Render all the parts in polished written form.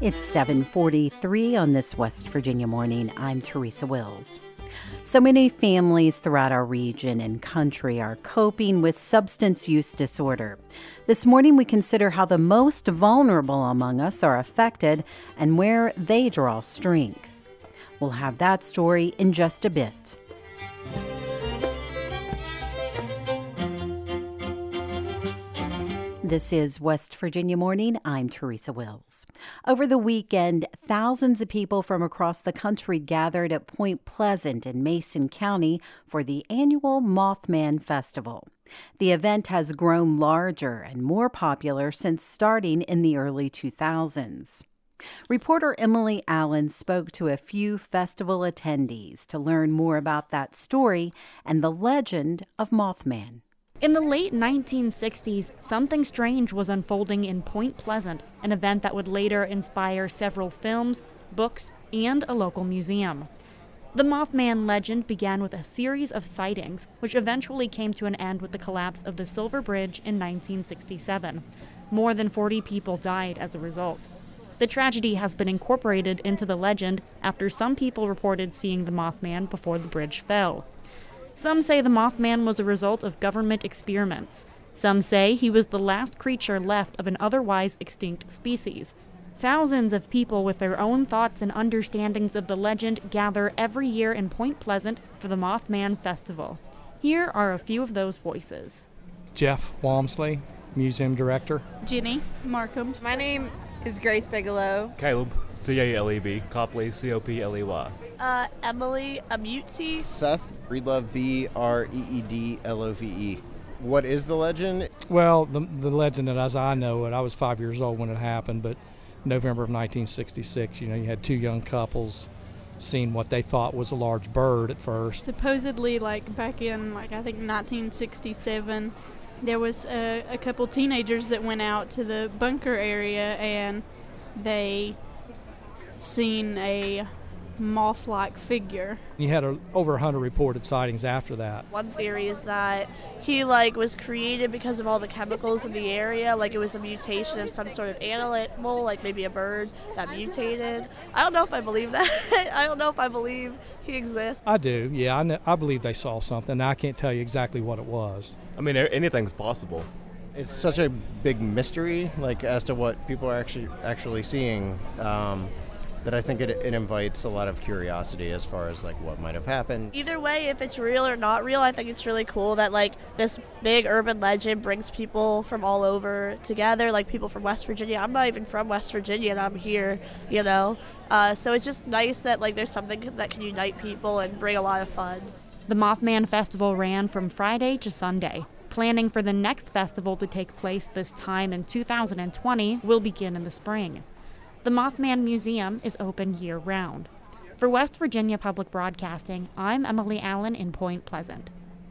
It's 7:43 on this West Virginia morning. I'm Teresa Wills. So many families throughout our region and country are coping with substance use disorder. This morning we consider how the most vulnerable among us are affected and where they draw strength. We'll have that story in just a bit. This is West Virginia Morning. I'm Teresa Wills. Over the weekend, thousands of people from across the country gathered at Point Pleasant in Mason County for the annual Mothman Festival. The event has grown larger and more popular since starting in the early 2000s. Reporter Emily Allen spoke to a few festival attendees to learn more about that story and the legend of Mothman. In the late 1960s, something strange was unfolding in Point Pleasant, an event that would later inspire several films, books, and a local museum. The Mothman legend began with a series of sightings, which eventually came to an end with the collapse of the Silver Bridge in 1967. More than 40 people died as a result. The tragedy has been incorporated into the legend after some people reported seeing the Mothman before the bridge fell. Some say the Mothman was a result of government experiments. Some say he was the last creature left of an otherwise extinct species. Thousands of people with their own thoughts and understandings of the legend gather every year in Point Pleasant for the Mothman Festival. Here are a few of those voices. Jeff Walmsley, Museum Director. Jenny Markham. My name is Grace Bigelow. Caleb, C-A-L-E-B, Copley, C-O-P-L-E-Y. Emily Amuti. Seth Breedlove, B-R-E-E-D-L-O-V-E. What is the legend? Well, the legend, that as I know it, I was 5 years old when it happened, but November of 1966, you had two young couples seeing what they thought was a large bird at first. Supposedly, back in, I think 1967, there was a couple teenagers that went out to the bunker area and they seen a moth-like figure. You had over 100 reported sightings after that. One theory is that he was created because of all the chemicals in the area, it was a mutation of some sort of animal, maybe a bird that mutated. I don't know if I believe that. I don't know if I believe he exists. I do, yeah. I believe they saw something. I can't tell you exactly what it was. I mean, anything's possible. It's such a big mystery, as to what people are actually seeing, that I think it invites a lot of curiosity as far as what might have happened. Either way, if it's real or not real, I think it's really cool that this big urban legend brings people from all over together, people from West Virginia. I'm not even from West Virginia and I'm here, so it's just nice that there's something that can unite people and bring a lot of fun. The Mothman Festival ran from Friday to Sunday. Planning for the next festival to take place this time in 2020 will begin in the spring. The Mothman Museum is open year-round. For West Virginia Public Broadcasting, I'm Emily Allen in Point Pleasant.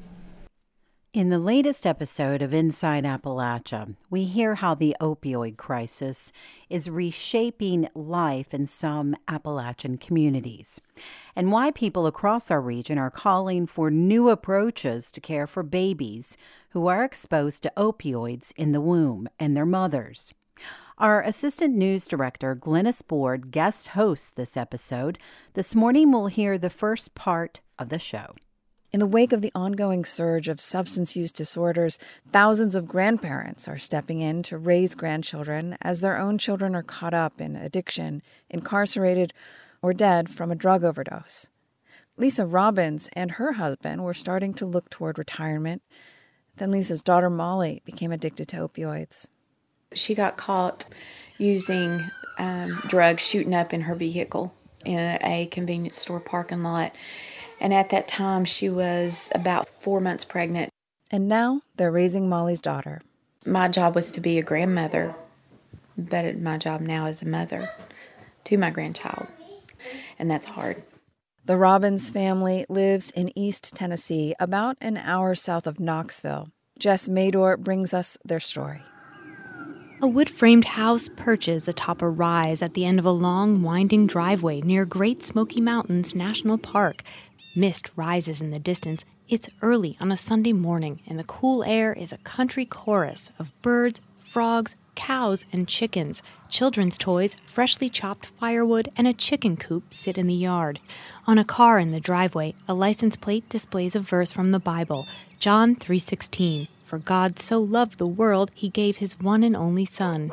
In the latest episode of Inside Appalachia, we hear how the opioid crisis is reshaping life in some Appalachian communities, and why people across our region are calling for new approaches to care for babies who are exposed to opioids in the womb and their mothers. Our assistant news director, Glennis Board, guest hosts this episode. This morning we'll hear the first part of the show. In the wake of the ongoing surge of substance use disorders, thousands of grandparents are stepping in to raise grandchildren as their own children are caught up in addiction, incarcerated, or dead from a drug overdose. Lisa Robbins and her husband were starting to look toward retirement. Then Lisa's daughter Molly became addicted to opioids. She got caught using drugs shooting up in her vehicle in a convenience store parking lot. And at that time, she was about 4 months pregnant. And now they're raising Molly's daughter. My job was to be a grandmother, but my job now is a mother to my grandchild. And that's hard. The Robbins family lives in East Tennessee, about an hour south of Knoxville. Jess Mador brings us their story. A wood-framed house perches atop a rise at the end of a long, winding driveway near Great Smoky Mountains National Park. Mist rises in the distance. It's early on a Sunday morning, and the cool air is a country chorus of birds, frogs, cows and chickens. Children's toys, freshly chopped firewood, and a chicken coop sit in the yard. On a car in the driveway, a license plate displays a verse from the Bible, John 3:16. For God so loved the world, he gave his one and only Son.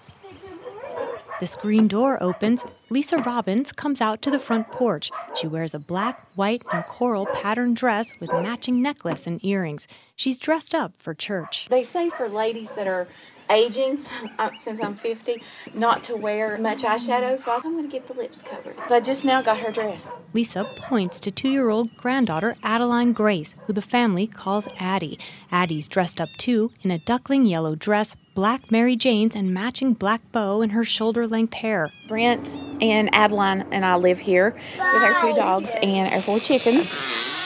The screen door opens. Lisa Robbins comes out to the front porch. She wears a black, white, and coral patterned dress with matching necklace and earrings. She's dressed up for church. They say for ladies that are aging, since I'm 50, not to wear much eyeshadow, so I'm going to get the lips covered. I just now got her dressed. Lisa points to 2-year-old granddaughter Adeline Grace, who the family calls Addie. Addie's dressed up too in a duckling yellow dress, black Mary Janes, and matching black bow in her shoulder-length hair. Brent and Adeline and I live here with our 2 dogs and our 4 chickens.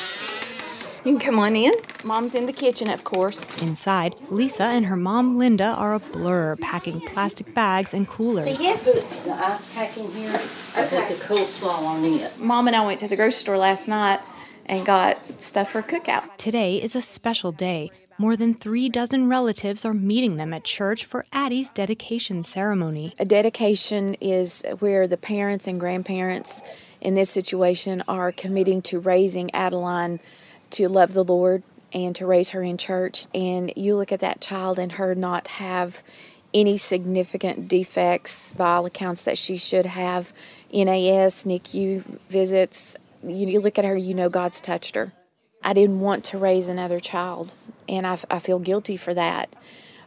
You can come on in. Mom's in the kitchen, of course. Inside, Lisa and her mom, Linda, are a blur, packing plastic bags and coolers. Yes. Put the ice pack in here. I put the coleslaw on it. Mom and I went to the grocery store last night and got stuff for a cookout. Today is a special day. More than 3 dozen relatives are meeting them at church for Addie's dedication ceremony. A dedication is where the parents and grandparents in this situation are committing to raising Adeline to love the Lord and to raise her in church. And you look at that child and her not have any significant defects by all accounts that she should have. NAS, NICU visits, you look at her, you know God's touched her. I didn't want to raise another child, and I feel guilty for that.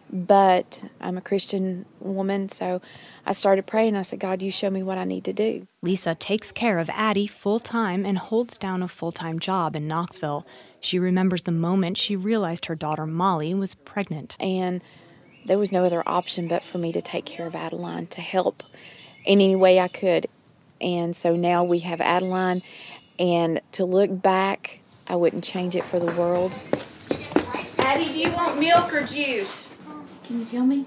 But I'm a Christian woman, so I started praying. I said, God, you show me what I need to do. Lisa takes care of Addie full-time and holds down a full-time job in Knoxville. She remembers the moment she realized her daughter Molly was pregnant. And there was no other option but for me to take care of Adeline, to help in any way I could. And so now we have Adeline, and to look back, I wouldn't change it for the world. Addie, do you want milk or juice? Can you tell me?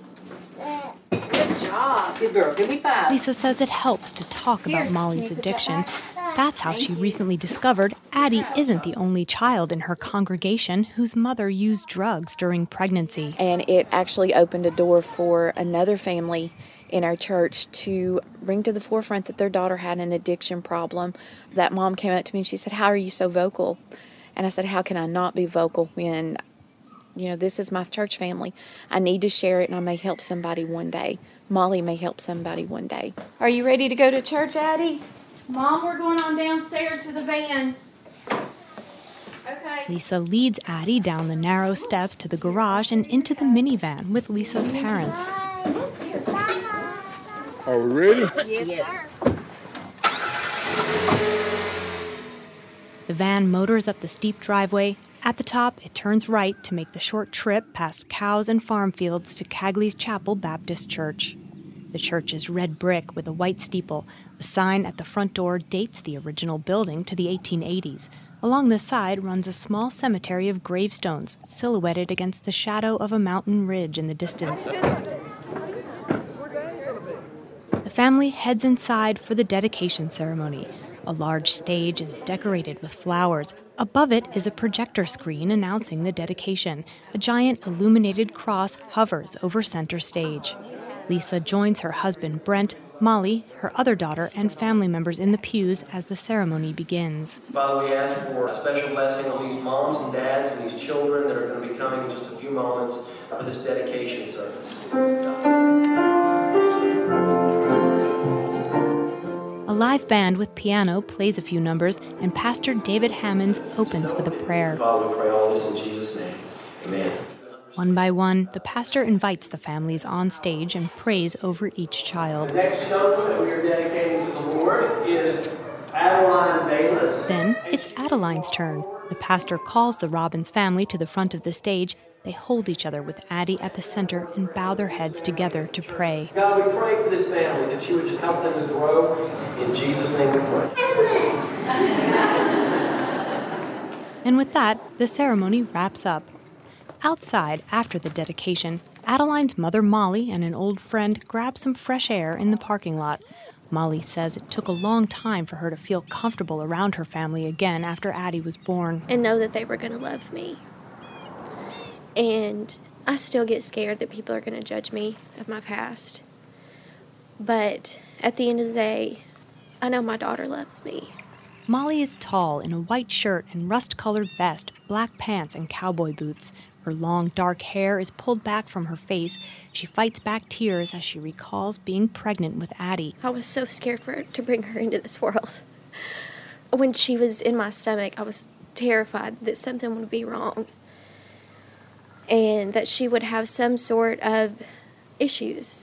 Good job. Good girl. Give me 5. Lisa says it helps to talk about Molly's addiction. That's how she recently discovered Addie isn't the only child in her congregation whose mother used drugs during pregnancy. And it actually opened a door for another family in our church to bring to the forefront that their daughter had an addiction problem. That mom came up to me and she said, how are you so vocal? And I said, how can I not be vocal when, this is my church family. I need to share it, and I may help somebody one day. Molly may help somebody one day. Are you ready to go to church, Addie? Mom, we're going on downstairs to the van. Okay. Lisa leads Addie down the narrow steps to the garage and into the minivan with Lisa's parents. Are we ready? Yes. The van motors up the steep driveway. At the top, it turns right to make the short trip past cows and farm fields to Cagley's Chapel Baptist Church. The church is red brick with a white steeple. The sign at the front door dates the original building to the 1880s. Along the side runs a small cemetery of gravestones, silhouetted against the shadow of a mountain ridge in the distance. The family heads inside for the dedication ceremony. A large stage is decorated with flowers. Above it is a projector screen announcing the dedication. A giant illuminated cross hovers over center stage. Lisa joins her husband, Brent, Molly, her other daughter, and family members in the pews as the ceremony begins. Father, we ask for a special blessing on these moms and dads and these children that are going to be coming in just a few moments for this dedication service. A live band with piano plays a few numbers, and Pastor David Hammonds opens with a prayer. Father, we pray all this in Jesus' name. Amen. One by one, the pastor invites the families on stage and prays over each child. The next young one that we are dedicating to the Lord is Adeline Bayless. Then it's Adeline's turn. The pastor calls the Robbins family to the front of the stage. They hold each other with Addie at the center and bow their heads together to pray. God, we pray for this family, that you would just help them to grow. In Jesus' name we pray. And with that, the ceremony wraps up. Outside, after the dedication, Adeline's mother, Molly, and an old friend grab some fresh air in the parking lot. Molly says it took a long time for her to feel comfortable around her family again after Addie was born. And know that they were going to love me. And I still get scared that people are going to judge me of my past. But at the end of the day, I know my daughter loves me. Molly is tall in a white shirt and rust-colored vest, black pants, and cowboy boots. Her long, dark hair is pulled back from her face. She fights back tears as she recalls being pregnant with Addie. I was so scared to bring her into this world. When she was in my stomach, I was terrified that something would be wrong and that she would have some sort of issues,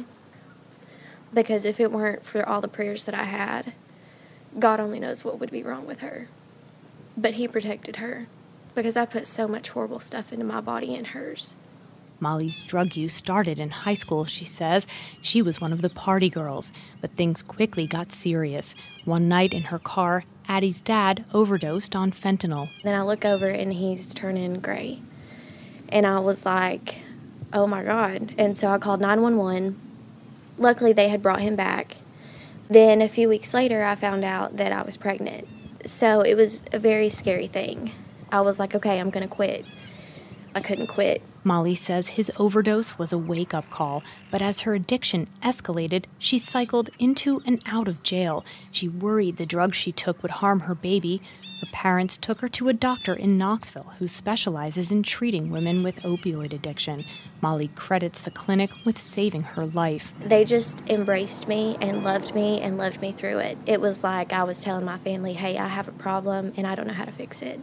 because if it weren't for all the prayers that I had, God only knows what would be wrong with her. But he protected her because I put so much horrible stuff into my body and hers. Molly's drug use started in high school, she says. She was one of the party girls, but things quickly got serious. One night in her car, Addie's dad overdosed on fentanyl. Then I look over and he's turning gray. And I was like, oh my God. And so I called 911. Luckily, they had brought him back. Then a few weeks later, I found out that I was pregnant. So it was a very scary thing. I was like, okay, I'm going to quit. I couldn't quit. Molly says his overdose was a wake-up call, but as her addiction escalated, she cycled into and out of jail. She worried the drugs she took would harm her baby. Her parents took her to a doctor in Knoxville who specializes in treating women with opioid addiction. Molly credits the clinic with saving her life. They just embraced me and loved me through it. It was like I was telling my family, hey, I have a problem and I don't know how to fix it.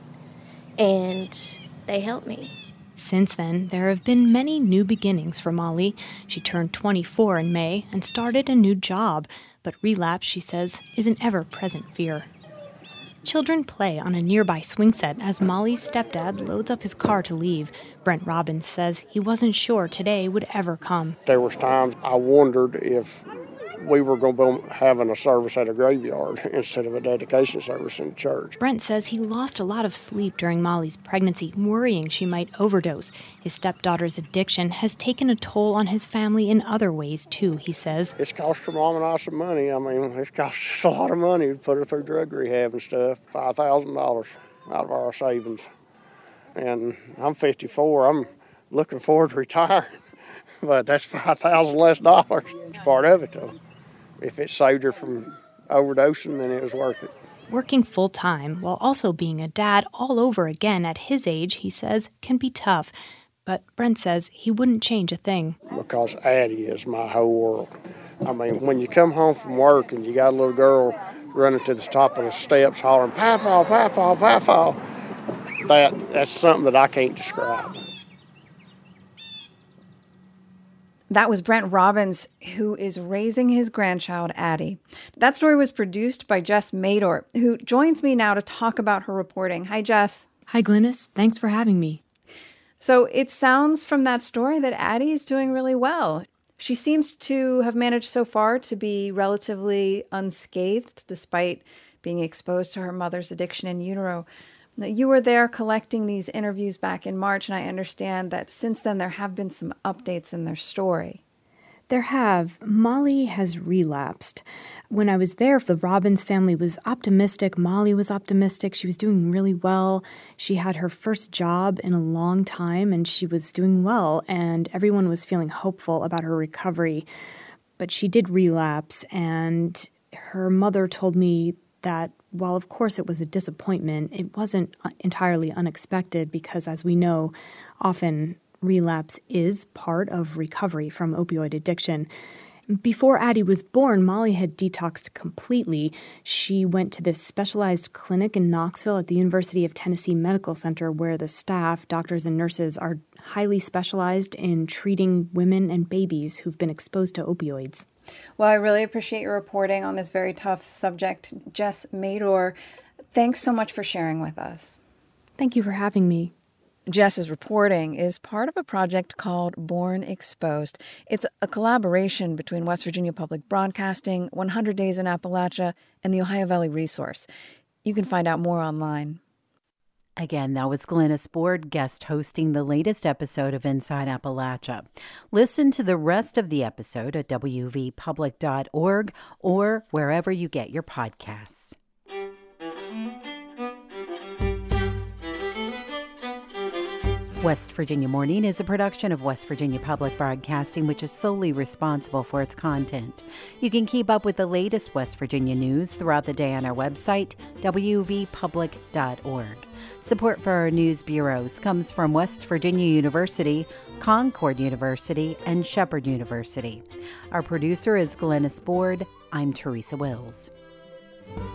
And they helped me. Since then, there have been many new beginnings for Molly. She turned 24 in May and started a new job, but relapse, she says, is an ever-present fear. Children play on a nearby swing set as Molly's stepdad loads up his car to leave. Brent Robbins says he wasn't sure today would ever come. There was times I wondered if we were going to be having a service at a graveyard instead of a dedication service in church. Brent says he lost a lot of sleep during Molly's pregnancy, worrying she might overdose. His stepdaughter's addiction has taken a toll on his family in other ways, too, he says. It's cost her mom and I some money. I mean, it's cost us a lot of money to put her through drug rehab and stuff. $5,000 out of our savings. And I'm 54. I'm looking forward to retiring. But that's $5,000 less dollars. It's part of it, though. If it saved her from overdosing, then it was worth it. Working full-time while also being a dad all over again at his age, he says, can be tough. But Brent says he wouldn't change a thing. Because Addie is my whole world. I mean, when you come home from work and you got a little girl running to the top of the steps hollering, "Papa, Papa, Papa," that's something that I can't describe. That was Brent Robbins, who is raising his grandchild, Addie. That story was produced by Jess Mador, who joins me now to talk about her reporting. Hi, Jess. Hi, Glynis. Thanks for having me. So it sounds from that story that Addie is doing really well. She seems to have managed so far to be relatively unscathed, despite being exposed to her mother's addiction in utero. Now, you were there collecting these interviews back in March, and I understand that since then there have been some updates in their story. There have. Molly has relapsed. When I was there, the Robbins family was optimistic. Molly was optimistic. She was doing really well. She had her first job in a long time, and she was doing well, and everyone was feeling hopeful about her recovery. But she did relapse, and her mother told me that while of course it was a disappointment, it wasn't entirely unexpected because, as we know, often relapse is part of recovery from opioid addiction. Before Addie was born, Molly had detoxed completely. She went to this specialized clinic in Knoxville at the University of Tennessee Medical Center where the staff, doctors and nurses, are highly specialized in treating women and babies who've been exposed to opioids. Well, I really appreciate your reporting on this very tough subject. Jess Mador, thanks so much for sharing with us. Thank you for having me. Jess's reporting is part of a project called Born Exposed. It's a collaboration between West Virginia Public Broadcasting, 100 Days in Appalachia, and the Ohio Valley Resource. You can find out more online. Again, that was Glynis Board, guest hosting the latest episode of Inside Appalachia. Listen to the rest of the episode at wvpublic.org or wherever you get your podcasts. West Virginia Morning is a production of West Virginia Public Broadcasting, which is solely responsible for its content. You can keep up with the latest West Virginia news throughout the day on our website, wvpublic.org. Support for our news bureaus comes from West Virginia University, Concord University, and Shepherd University. Our producer is Glennis Board. I'm Teresa Wills.